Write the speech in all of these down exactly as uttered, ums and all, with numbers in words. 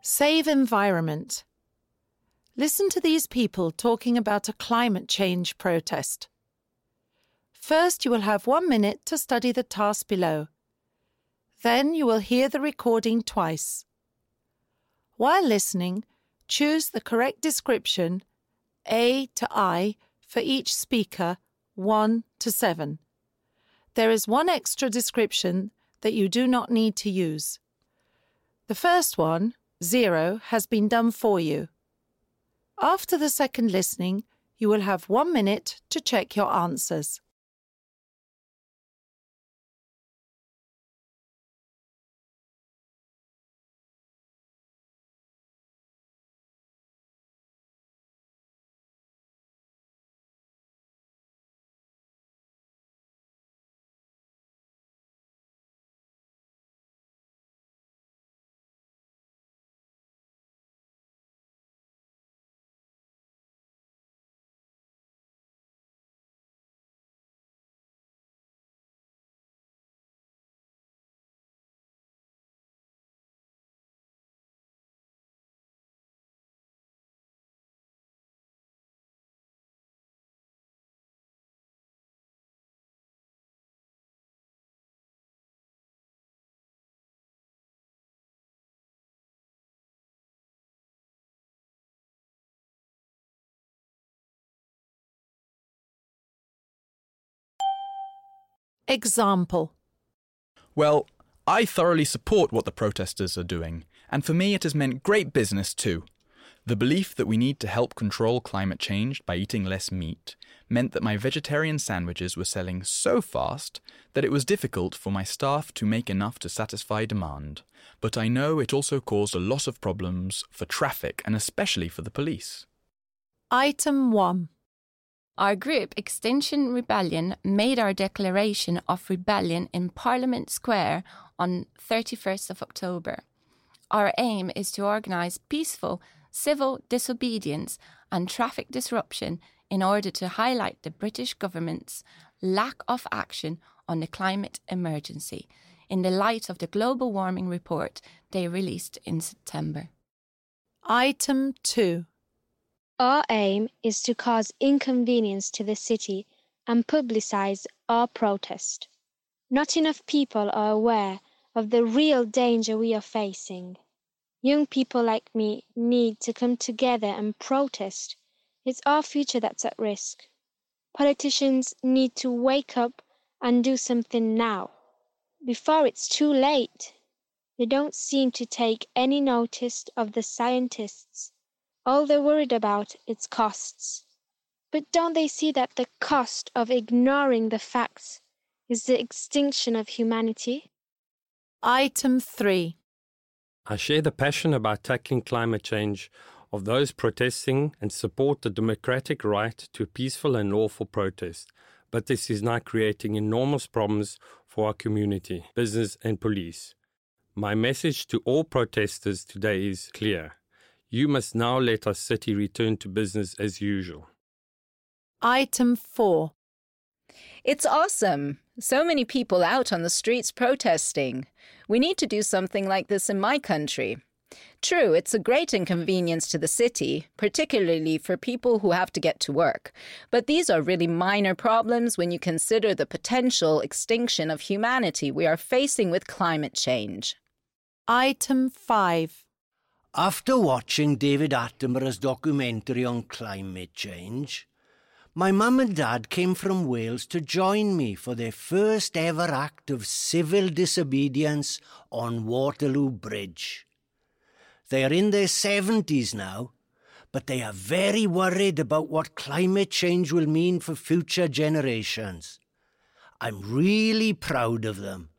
Save environment. Listen to these people talking about a climate change protest. First, you will have one minute to study the task below. Then you will hear the recording twice. While listening, choose the correct description, A to I, for each speaker, one to seven. There is one extra description that you do not need to use. The first one, zero, has been done for you. After the second listening, you will have one minute to check your answers. Example. Well, I thoroughly support what the protesters are doing, and for me it has meant great business too. The belief that we need to help control climate change by eating less meat meant that my vegetarian sandwiches were selling so fast that it was difficult for my staff to make enough to satisfy demand. But I know it also caused a lot of problems for traffic and especially for the police. Item one. Our group, Extinction Rebellion, made our declaration of rebellion in Parliament Square on thirty-first of October. Our aim is to organise peaceful civil disobedience and traffic disruption in order to highlight the British government's lack of action on the climate emergency in the light of the global warming report they released in September. Item two. Our aim is to cause inconvenience to the city and publicise our protest. Not enough people are aware of the real danger we are facing. Young people like me need to come together and protest. It's our future that's at risk. Politicians need to wake up and do something now, before it's too late. They don't seem to take any notice of the scientists. All they're worried about is costs. But don't they see that the cost of ignoring the facts is the extinction of humanity? Item three. I share the passion about tackling climate change of those protesting and support the democratic right to peaceful and lawful protest. But this is now creating enormous problems for our community, business and police. My message to all protesters today is clear. You must now let our city return to business as usual. Item four. It's awesome. So many people out on the streets protesting. We need to do something like this in my country. True, it's a great inconvenience to the city, particularly for people who have to get to work. But these are really minor problems when you consider the potential extinction of humanity we are facing with climate change. Item five. After watching David Attenborough's documentary on climate change, my mum and dad came from Wales to join me for their first ever act of civil disobedience on Waterloo Bridge. They are in their seventies now, but they are very worried about what climate change will mean for future generations. I'm really proud of them.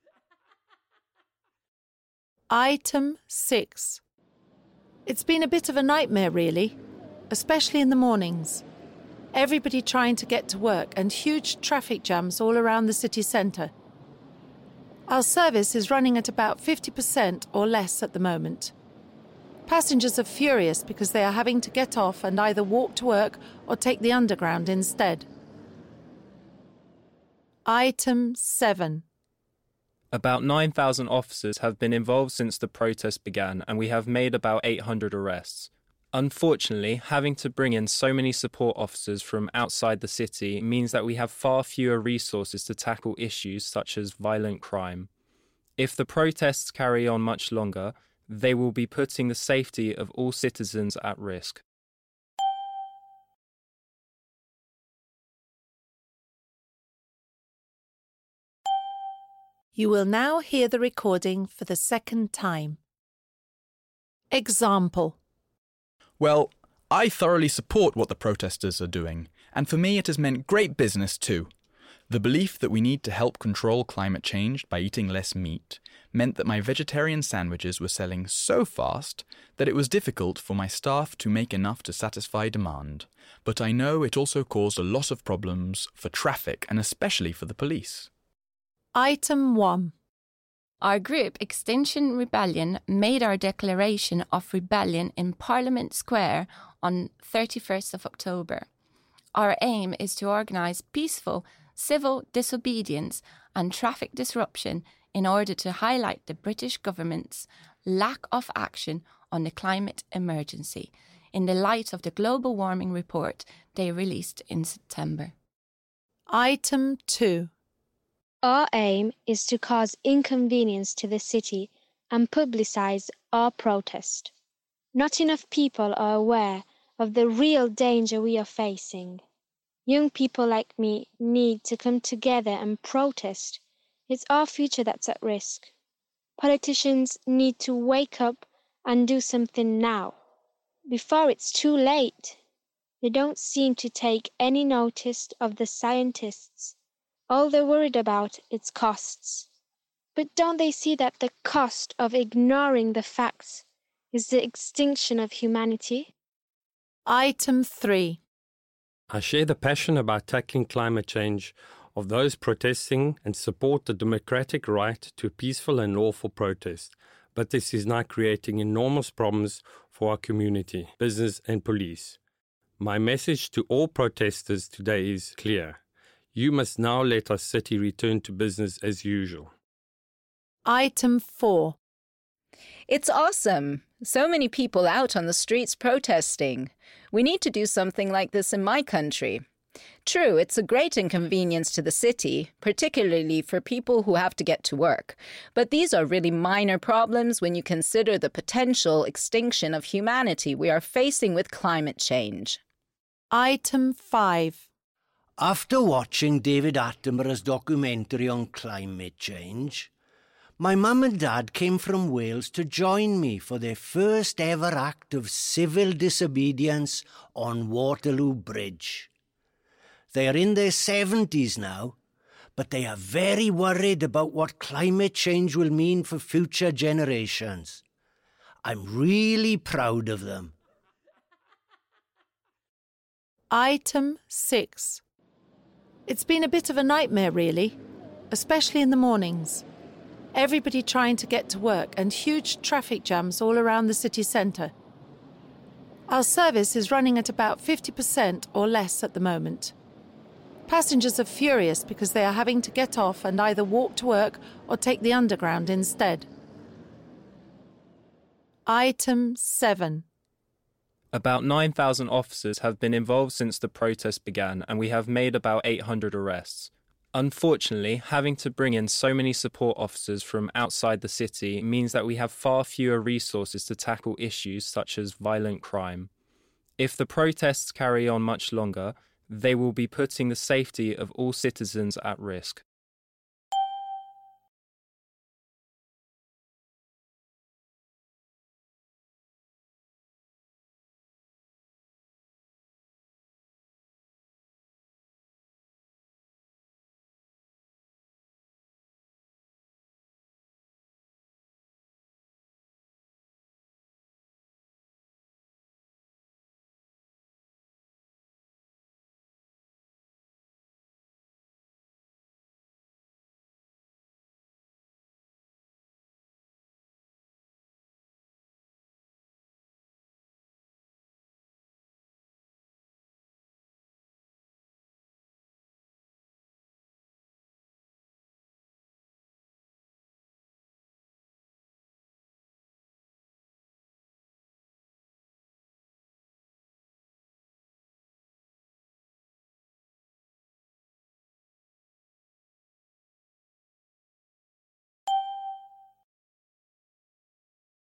Item six. It's been a bit of a nightmare, really, especially in the mornings. Everybody trying to get to work and huge traffic jams all around the city centre. Our service is running at about fifty percent or less at the moment. Passengers are furious because they are having to get off and either walk to work or take the underground instead. Item seven. About nine thousand officers have been involved since the protest began, and we have made about eight hundred arrests. Unfortunately, having to bring in so many support officers from outside the city means that we have far fewer resources to tackle issues such as violent crime. If the protests carry on much longer, they will be putting the safety of all citizens at risk. You will now hear the recording for the second time. Example. Well, I thoroughly support what the protesters are doing, and for me it has meant great business too. The belief that we need to help control climate change by eating less meat meant that my vegetarian sandwiches were selling so fast that it was difficult for my staff to make enough to satisfy demand. But I know it also caused a lot of problems for traffic and especially for the police. Item one. Our group, Extinction Rebellion, made our declaration of rebellion in Parliament Square on thirty-first of October. Our aim is to organise peaceful civil disobedience and traffic disruption in order to highlight the British government's lack of action on the climate emergency in the light of the global warming report they released in September. Item two. Our aim is to cause inconvenience to the city and publicise our protest. Not enough people are aware of the real danger we are facing. Young people like me need to come together and protest. It's our future that's at risk. Politicians need to wake up and do something now, before it's too late. They don't seem to take any notice of the scientists. All they're worried about is costs. But don't they see that the cost of ignoring the facts is the extinction of humanity? Item three. I share the passion about tackling climate change of those protesting and support the democratic right to peaceful and lawful protest. But this is now creating enormous problems for our community, business and police. My message to all protesters today is clear. You must now let our city return to business as usual. Item four. It's awesome. So many people out on the streets protesting. We need to do something like this in my country. True, it's a great inconvenience to the city, particularly for people who have to get to work. But these are really minor problems when you consider the potential extinction of humanity we are facing with climate change. Item five. After watching David Attenborough's documentary on climate change, my mum and dad came from Wales to join me for their first ever act of civil disobedience on Waterloo Bridge. They are in their seventies now, but they are very worried about what climate change will mean for future generations. I'm really proud of them. Item six. It's been a bit of a nightmare, really, especially in the mornings. Everybody trying to get to work and huge traffic jams all around the city centre. Our service is running at about fifty percent or less at the moment. Passengers are furious because they are having to get off and either walk to work or take the underground instead. Item seven. About nine thousand officers have been involved since the protest began, and we have made about eight hundred arrests. Unfortunately, having to bring in so many support officers from outside the city means that we have far fewer resources to tackle issues such as violent crime. If the protests carry on much longer, they will be putting the safety of all citizens at risk.